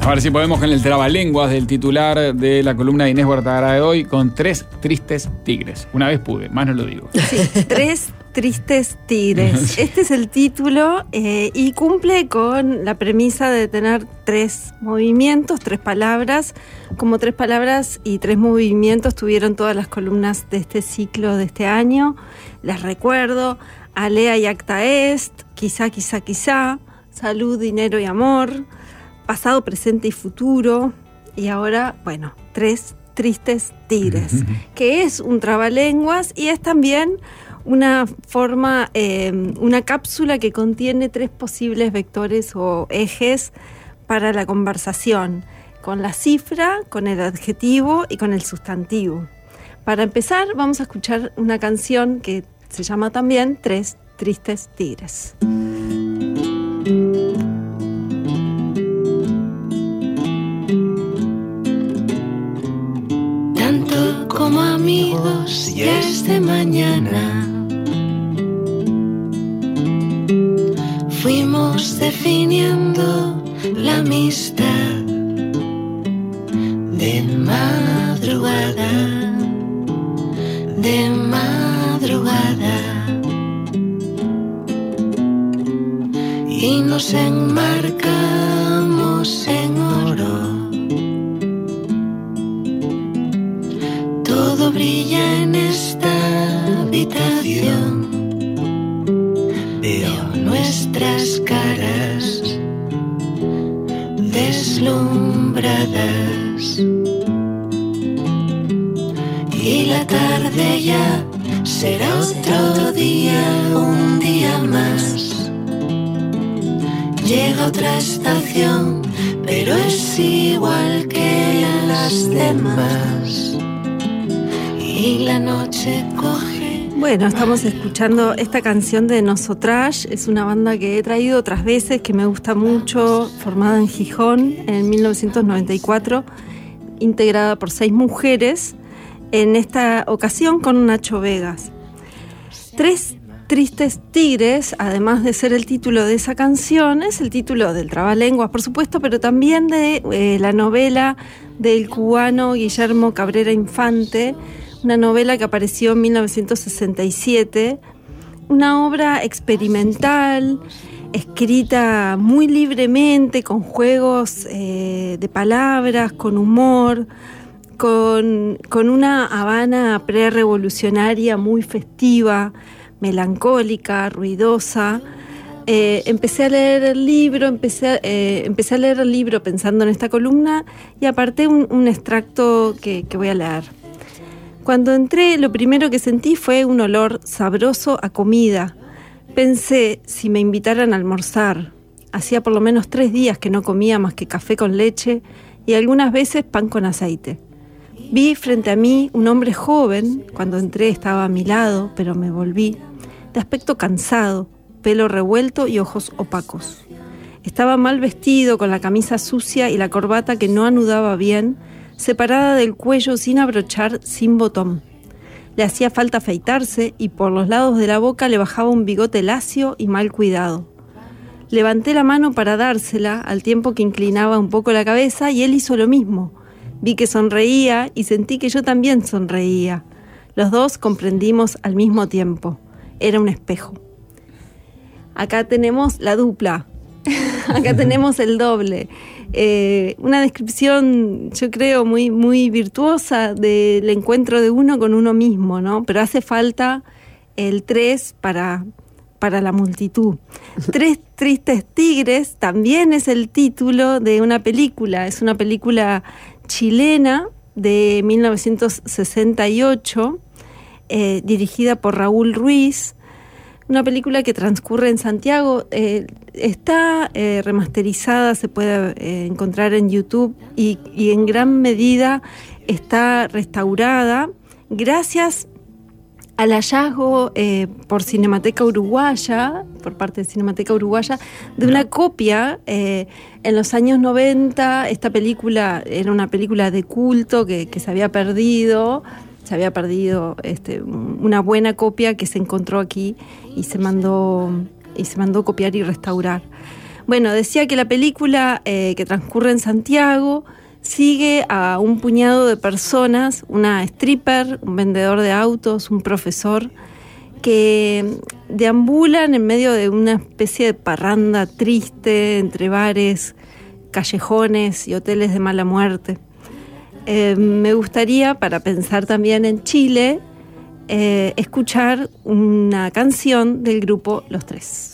A ver si podemos con el trabalenguas del titular de la columna de Inés Huerta de hoy, con 3 tristes tigres. Una vez pude, más no lo digo. Sí, 3 tristes tigres. Este es el título y cumple con la premisa de tener 3 movimientos, 3 palabras. Como 3 palabras y 3 movimientos tuvieron todas las columnas de este ciclo de este año. Las recuerdo: alea y acta est, quizá, quizá, quizá, salud, dinero y amor, pasado, presente y futuro. Y ahora, bueno, 3 tristes tigres, que es un trabalenguas y es también una forma, una cápsula que contiene 3 posibles vectores o ejes para la conversación, con la cifra, con el adjetivo y con el sustantivo. Para empezar, vamos a escuchar una canción que se llama también 3 tristes tigres. Tanto como amigos ya es de mañana, fuimos definiendo la amistad de madrugada, de madrugada, y nos enmarcamos en oro. Todo brilla en esta habitación. Veo nuestras caras deslumbradas, y la tarde ya será otro día, un día más. Llega otra estación, pero es igual que las demás, y la noche coge. Bueno, estamos escuchando esta canción de Nosotrash. Es una banda que he traído otras veces, que me gusta mucho, formada en Gijón en 1994, integrada por 6 mujeres, en esta ocasión con Nacho Vegas. 3 tristes tigres, además de ser el título de esa canción, es el título del trabalenguas, por supuesto, pero también de la novela del cubano Guillermo Cabrera Infante, una novela que apareció en 1967, una obra experimental, escrita muy libremente, con juegos de palabras, con humor, con una Habana pre-revolucionaria muy festiva, melancólica, ruidosa. Empecé a leer el libro, pensando en esta columna, y aparté un extracto que voy a leer. Cuando entré, lo primero que sentí fue un olor sabroso a comida. Pensé si me invitaran a almorzar. Hacía por lo menos 3 días que no comía más que café con leche y algunas veces pan con aceite. Vi frente a mí un hombre joven. Cuando entré estaba a mi lado, pero me volví, de aspecto cansado, pelo revuelto y ojos opacos. Estaba mal vestido, con la camisa sucia y la corbata que no anudaba bien, separada del cuello sin abrochar, sin botón. Le hacía falta afeitarse y por los lados de la boca le bajaba un bigote lacio y mal cuidado. Levanté la mano para dársela, al tiempo que inclinaba un poco la cabeza, y él hizo lo mismo. Vi que sonreía y sentí que yo también sonreía. Los dos comprendimos al mismo tiempo. Era un espejo. Acá tenemos la dupla. Acá tenemos el doble. Una descripción, yo creo, muy, muy virtuosa del encuentro de uno con uno mismo, ¿no? Pero hace falta el 3 para la multitud. 3 tristes tigres también es el título de una película. Es una película chilena de 1968, dirigida por Raúl Ruiz. Una película que transcurre en Santiago, está remasterizada, se puede encontrar en YouTube y en gran medida está restaurada gracias al hallazgo por Cinemateca Uruguaya, por parte de Cinemateca Uruguaya, de una copia en los años 90. Esta película era una película de culto que se había perdido. Se había perdido una buena copia que se encontró aquí y se mandó copiar y restaurar. Bueno, decía que la película que transcurre en Santiago sigue a un puñado de personas, una stripper, un vendedor de autos, un profesor, que deambulan en medio de una especie de parranda triste entre bares, callejones y hoteles de mala muerte. Me gustaría, para pensar también en Chile, escuchar una canción del grupo Los Tres.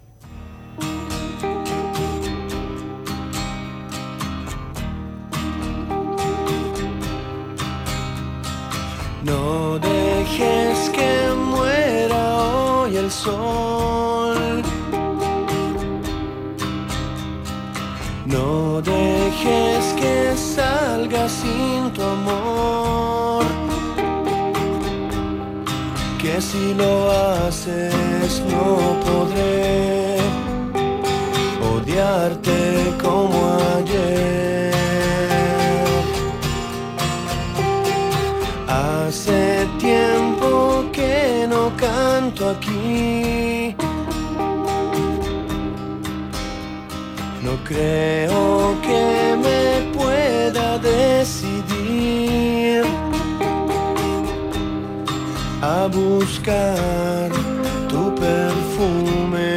No dejes que muera hoy el sol. No dejes que salga sin tu amor. Que si lo haces no podré odiarte como ayer. Hace tiempo que no canto aquí. No creo que me pueda decidir a buscar tu perfume,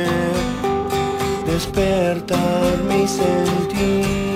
despertar mi sentir.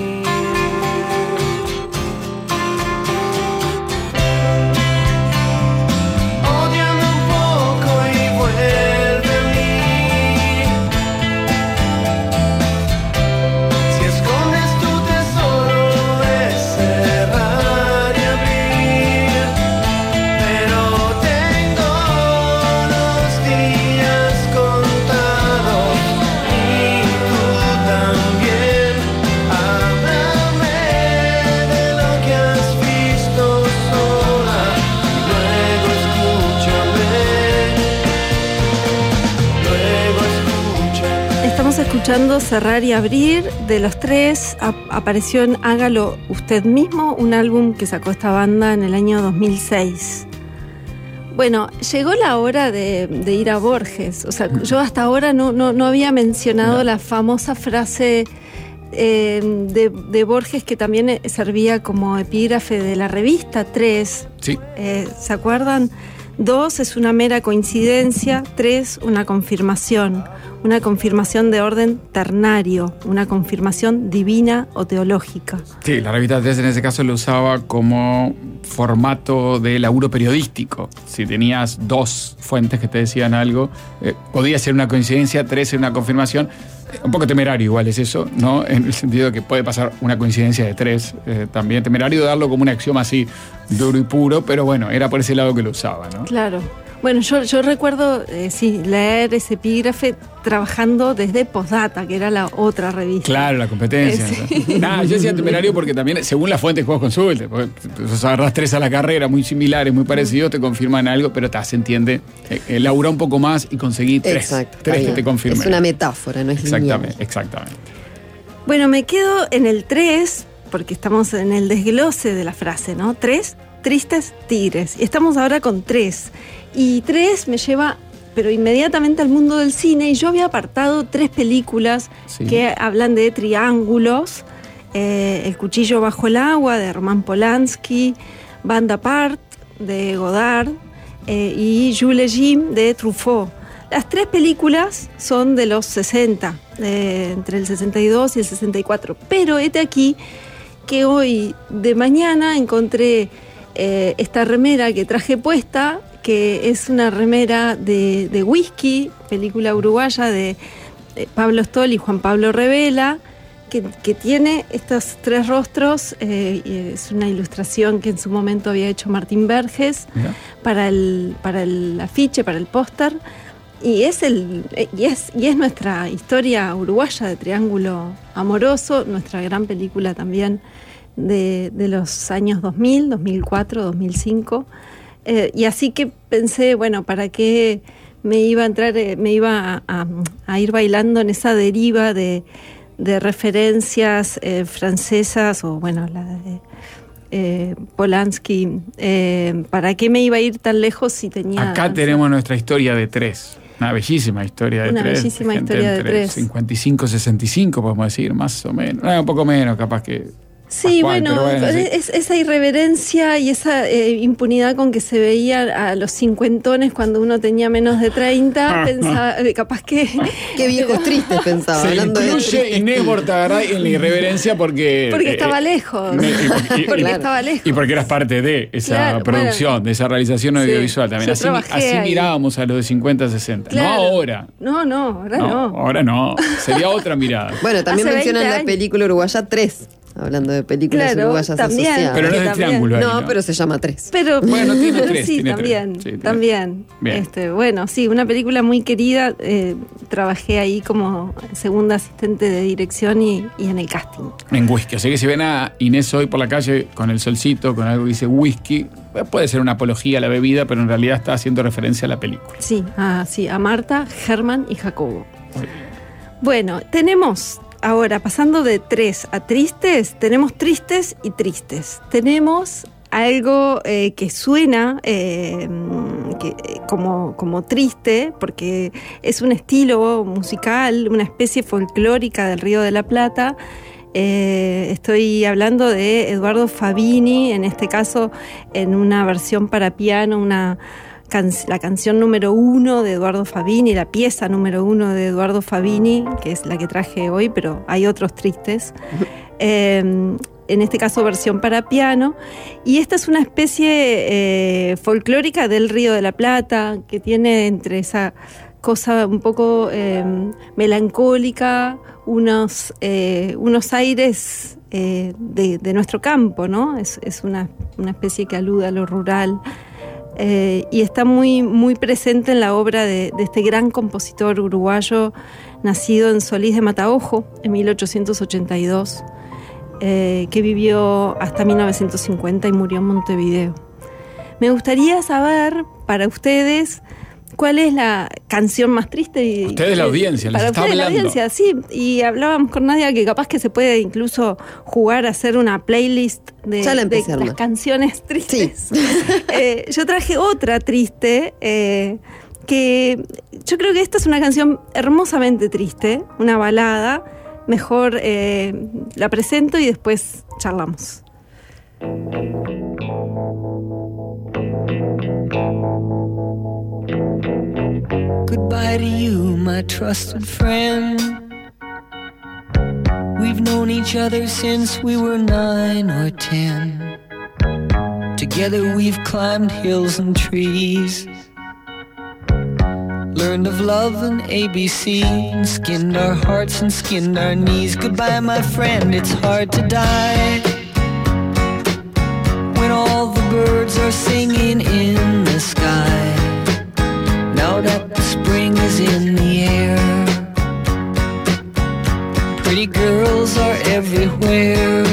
Escuchando Cerrar y Abrir de Los Tres. Apareció en Hágalo Usted Mismo, un álbum que sacó esta banda en el año 2006. Bueno, llegó la hora de ir a Borges. O sea, yo hasta ahora no había mencionado la famosa frase de Borges, que también servía como epígrafe de la revista Tres. Sí. ¿Se acuerdan? 2 es una mera coincidencia, 3 una confirmación de orden ternario, una confirmación divina o teológica. Sí, la revista 3 en ese caso lo usaba como formato de laburo periodístico. Si tenías 2 fuentes que te decían algo, podía ser una coincidencia, 3 ser una confirmación. Un poco temerario igual es eso, ¿no? En el sentido de que puede pasar una coincidencia de 3. También temerario darlo como un axioma así duro y puro, pero bueno, era por ese lado que lo usaba, ¿no? Claro. Bueno, yo recuerdo, leer ese epígrafe trabajando desde Postdata, que era la otra revista. Claro, la competencia. Sí. Nada, yo decía temerario porque también, según las fuentes que vos consultes, porque vos agarrás 3 a la carrera, muy similares, muy parecidos, te confirman algo, pero se entiende, elaborá un poco más y conseguí 3. Exacto, 3 que te confirmen. Es una metáfora, no es lineal. Exactamente. Bueno, me quedo en el 3, porque estamos en el desglose de la frase, ¿no? 3 tristes tigres. Y estamos ahora con 3. Y 3 me lleva, pero inmediatamente al mundo del cine. Y yo había apartado 3 películas que hablan de triángulos. El cuchillo bajo el agua, de Roman Polanski. Bande Apart, de Godard. Y Jules Jim, de Truffaut. Las 3 películas son de los 60, entre el 62 y el 64. Pero hete aquí que hoy de mañana encontré esta remera que traje puesta, que es una remera de Whisky, película uruguaya de Pablo Stoll y Juan Pablo Revela, que tiene estos 3 rostros. Es una ilustración que en su momento había hecho Martín Verges para el afiche, para el póster. Y es nuestra historia uruguaya de triángulo amoroso, nuestra gran película también de los años 2000, 2004, 2005. Y así que pensé, bueno, ¿para qué me iba a entrar, me iba a ir bailando en esa deriva de referencias francesas, o bueno, la de Polanski? ¿Para qué me iba a ir tan lejos si tenía... Acá tenemos nuestra historia de 3. Una bellísima historia de Una tres. bellísima gente historia de entre tres. 55, 65, podemos decir, más o menos. Un poco menos, capaz que. Sí, Pascual, bueno, pero sí. esa irreverencia y esa impunidad con que se veía a los cincuentones cuando uno tenía menos de 30, pensaba, capaz que... Qué viejos tristes pensaba. Se hablando de incluye tristes. Inés Bortagaray en la irreverencia porque estaba lejos. Porque claro. estaba lejos. y porque eras parte de esa Claro, producción, bueno. de esa realización audiovisual también. Yo Así trabajé ahí. mirábamos a los de 50, 60. Claro. No ahora. No, ahora no. Ahora no. Sería otra mirada. Bueno, también Hace mencionan 20 la años. película uruguaya 3. Hablando de películas Claro, uruguayas también. asociadas. Pero no es que de también. triángulo ahí, No, pero se llama 3. Pero Bueno, tiene tres, sí, tiene tres. también, Sí, tiene también. Bien. Bueno, sí, una película muy querida. Trabajé ahí como segunda asistente de dirección y en el casting. En whisky. Así que si ven a Inés hoy por la calle con el solcito, con algo que dice whisky, puede ser una apología a la bebida, pero en realidad está haciendo referencia a la película. Sí, a Marta, Germán y Jacobo. Bueno, tenemos ahora, pasando de tres a tristes, tenemos tristes y tristes. Tenemos algo que suena como triste, porque es un estilo musical, una especie folclórica del Río de la Plata. Estoy hablando de Eduardo Fabini, en este caso en una versión para piano, la canción número 1 de Eduardo Fabini, la pieza número 1 de Eduardo Fabini, que es la que traje hoy, pero hay otros tristes. En este caso versión para piano. Y esta es una especie folclórica del Río de la Plata, que tiene entre esa cosa un poco melancólica, unos aires de nuestro campo, ¿no? Es una especie que alude a lo rural. Y está muy, muy presente en la obra de este gran compositor uruguayo nacido en Solís de Mataojo en 1882, que vivió hasta 1950 y murió en Montevideo. Me gustaría saber para ustedes cuál es la canción más triste. Ustedes la audiencia, les para está ustedes hablando. la audiencia, sí. Y hablábamos con Nadia que capaz que se puede incluso jugar a hacer una playlist de las canciones tristes. Sí. Yo traje otra triste, que yo creo que esta es una canción hermosamente triste, una balada. Mejor la presento y después charlamos. Goodbye to you, my trusted friend. We've known each other since we were 9 or 10. Together we've climbed hills and trees, learned of love and ABC, and skinned our hearts and skinned our knees. Goodbye, my friend, it's hard to die when all the birds are singing in the sky. Now that the spring is in the air, pretty girls are everywhere.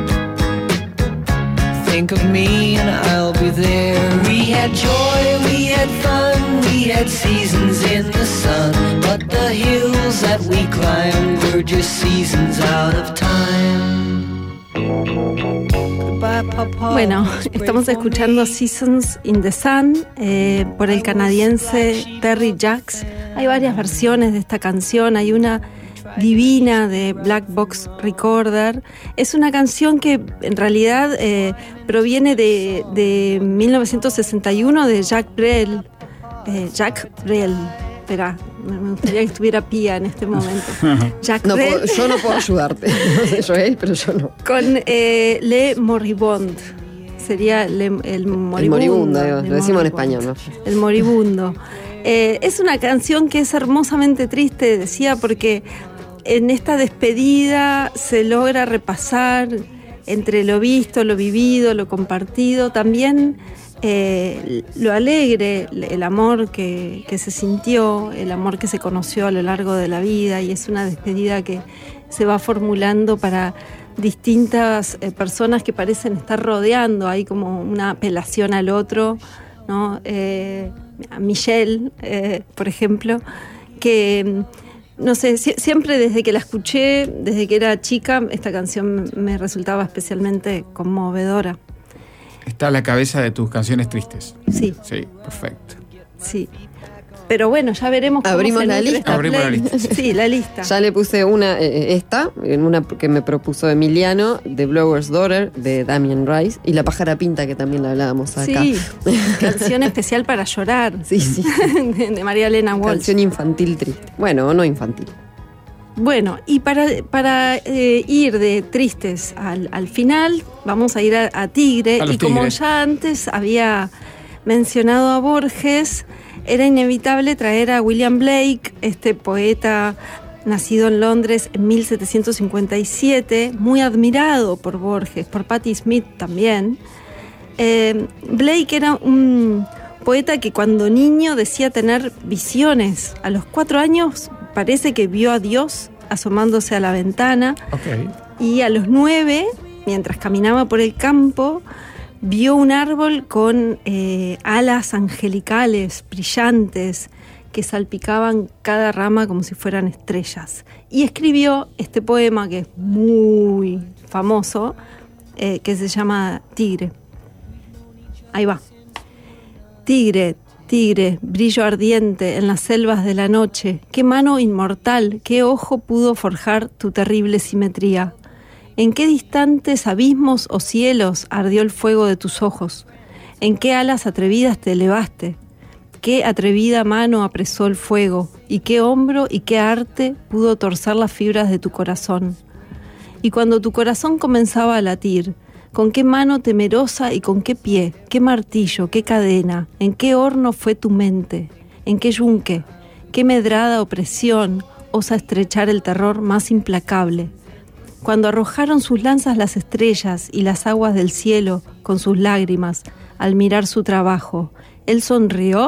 Think of me and I'll be there. We had joy, we had fun, we had seasons in the sun, but the hills that we climbed were just seasons out of time. Goodbye, Papa. Bueno, estamos escuchando Seasons in the Sun por el canadiense Terry Jacks. Hay varias versiones de esta canción, hay una divina de Black Box Recorder. Es una canción que en realidad proviene de 1961 de Jacques Brel. Jacques Brel. Espera, me gustaría que estuviera Pía en este momento. Jacques Brel. Yo no puedo ayudarte. No sé yo él, pero yo no. Con Le Moribond. Sería el moribundo. El moribundo, lo decimos en español, ¿no? El moribundo. Es una canción que es hermosamente triste, decía, porque en esta despedida se logra repasar entre lo visto, lo vivido, lo compartido, también lo alegre, el amor que se sintió, el amor que se conoció a lo largo de la vida, y es una despedida que se va formulando para distintas personas que parecen estar rodeando, hay como una apelación al otro, ¿no? A Michelle, por ejemplo, que no sé, siempre desde que la escuché, desde que era chica, esta canción me resultaba especialmente conmovedora. Está a la cabeza de tus canciones tristes. Sí. Sí, perfecto. Sí. Pero bueno, ya veremos cómo Abrimos se la nutre lista. esta Abrimos la playlist. lista. Sí, la lista. Ya le puse una, en una que me propuso Emiliano, The Blower's Daughter, de Damien Rice, y La pájara pinta, que también la hablábamos acá. Sí, canción especial para llorar. Sí, sí. de María Elena Walsh. Canción infantil triste. Bueno, no infantil. Bueno, y para ir de tristes al final, vamos a ir a Tigre. A los Y como Tigres. ya antes había mencionado a Borges, era inevitable traer a William Blake, este poeta nacido en Londres en 1757, muy admirado por Borges, por Patti Smith también. Blake era un poeta que cuando niño decía tener visiones. A los 4 años parece que vio a Dios asomándose a la ventana. Ok. Y a los 9, mientras caminaba por el campo, vio un árbol con alas angelicales, brillantes, que salpicaban cada rama como si fueran estrellas. Y escribió este poema que es muy famoso, que se llama Tigre. Ahí va. Tigre, tigre, brillo ardiente en las selvas de la noche, qué mano inmortal, qué ojo pudo forjar tu terrible simetría. ¿En qué distantes abismos o cielos ardió el fuego de tus ojos? ¿En qué alas atrevidas te elevaste? ¿Qué atrevida mano apresó el fuego? ¿Y qué hombro y qué arte pudo torcer las fibras de tu corazón? Y cuando tu corazón comenzaba a latir, ¿con qué mano temerosa y con qué pie? ¿Qué martillo? ¿Qué cadena? ¿En qué horno fue tu mente? ¿En qué yunque? ¿Qué medrada opresión osa estrechar el terror más implacable? Cuando arrojaron sus lanzas las estrellas y las aguas del cielo con sus lágrimas al mirar su trabajo, él se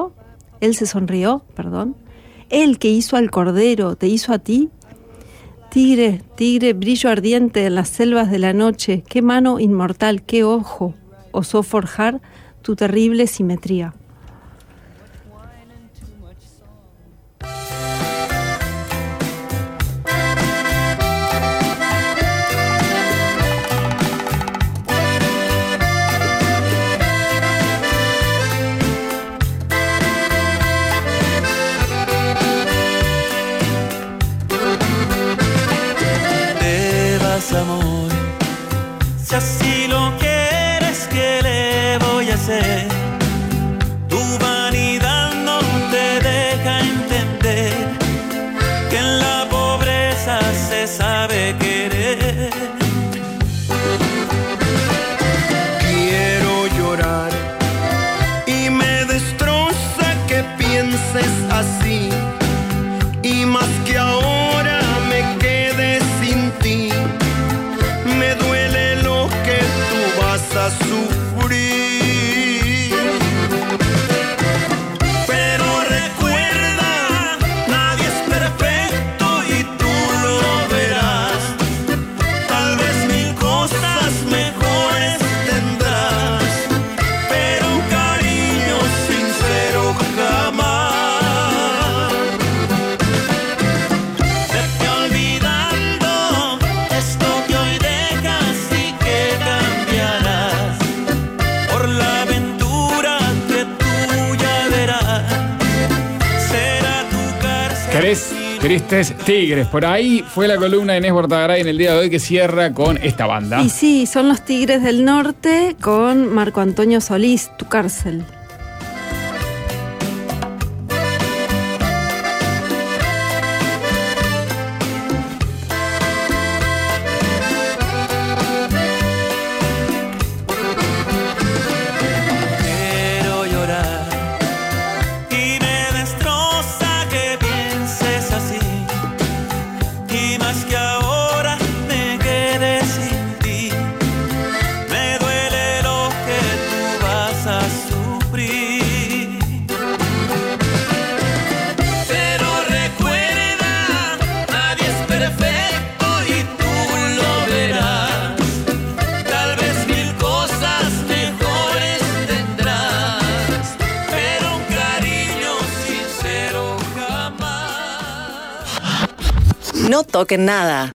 sonrió, perdón. Él que hizo al cordero, ¿te hizo a ti? Tigre, tigre, brillo ardiente en las selvas de la noche, qué mano inmortal, qué ojo osó forjar tu terrible simetría. Amor, si así lo quieres, ¿qué le voy a hacer? Tu vanidad no te deja entender que en la pobreza se sabe querer. Quiero llorar y me destroza que pienses así, y más que ahora me quede sin ti. Me duele lo que tú vas a sufrir. Pero recuerda, nadie es perfecto y tú lo verás. Tal vez 1000 cosas mejores tendrás, pero un cariño sincero jamás. Vete olvidando esto que hoy dejas y que cambiarás por la aventura que tú ya verás. Será tu cárcel. ¿Querés? Tristes Tigres. Por ahí fue la columna de Inés Bortagaray en el día de hoy, que cierra con esta banda. Y sí, son los Tigres del Norte con Marco Antonio Solís, Tu cárcel. Quiero llorar y me destroza que pienses así, y más que ahora me quede sin ti. Me duele lo que tú vas a sufrir. Pero recuerda, nadie es perfecto y tú lo verás. Tal vez 1000 cosas mejores tendrás, pero un cariño sincero jamás. No toquen nada.